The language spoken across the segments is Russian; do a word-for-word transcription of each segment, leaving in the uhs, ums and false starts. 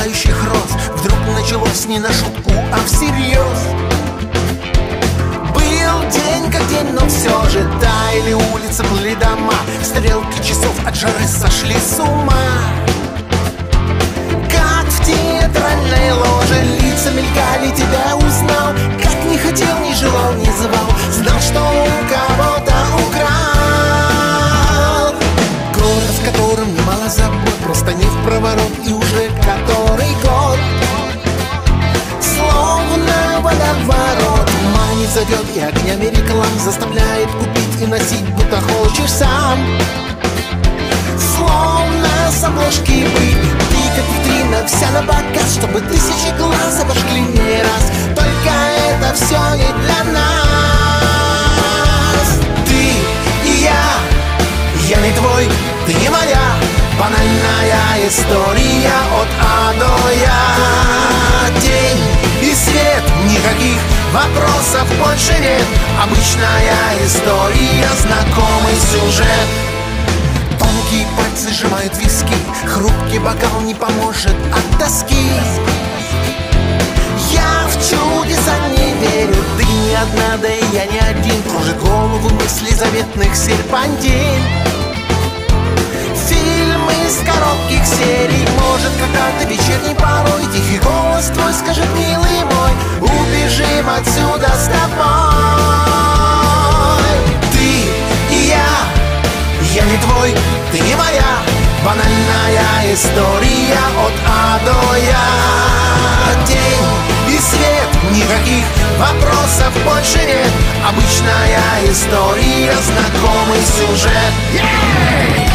пылающих роз вдруг началось не на шутку, а всерьез. Был день как день, но все же таяли улицы, плыли дома, стрелки часов от жары сошли с ума. Как в театральной ложе лица мелькали, тебя узнал. Как не хотел, не желал, не звал, знал, что у кого-то украл. Город, в котором немало забот, просто не в проворот, и уже который год словно водоворот манит, зовет и огнями реклам заставляет купить и носить, будто хочешь сам. Словно с обложки быть, ты как витрина, вся на показ, чтобы тысячи глаз обожгли не раз. Только это все не для нас. Ты и я, я не твой, ты не моя. Банальная история от А до Я. День и свет, никаких вопросов больше нет. Обычная история, знакомый сюжет. Тонкие пальцы сжимают виски, хрупкий бокал не поможет от тоски. Я в чудеса не верю, ты не одна, да и я не один. Кружит голову мысли заветных серпантин. Фильмы из коротких серий, может, когда-то вечерний порой тихий голос твой скажет: милый мой, убежим отсюда с тобой. Ты и я, я не твой, ты не моя. Банальная история от А до Я. День и свет, никаких вопросов больше нет. Обычная история, знакомый сюжет. Yeah!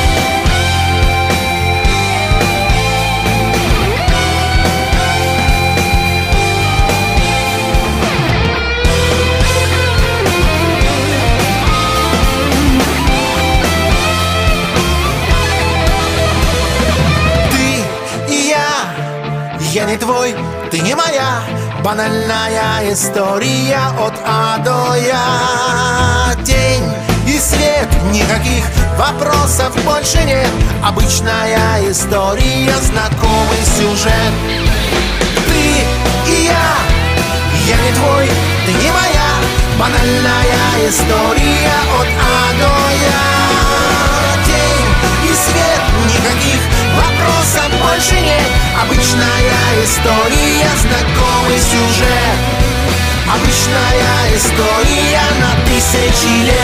Я не твой, ты не моя. Банальная история от А до Я. День и свет, никаких вопросов больше нет. Обычная история, знакомый сюжет. Ты и я, я не твой, ты не моя. Банальная история от А до Я. День и свет, никаких вопросов больше нет. Обычная история, знакомый сюжет. Обычная история на тысячи лет.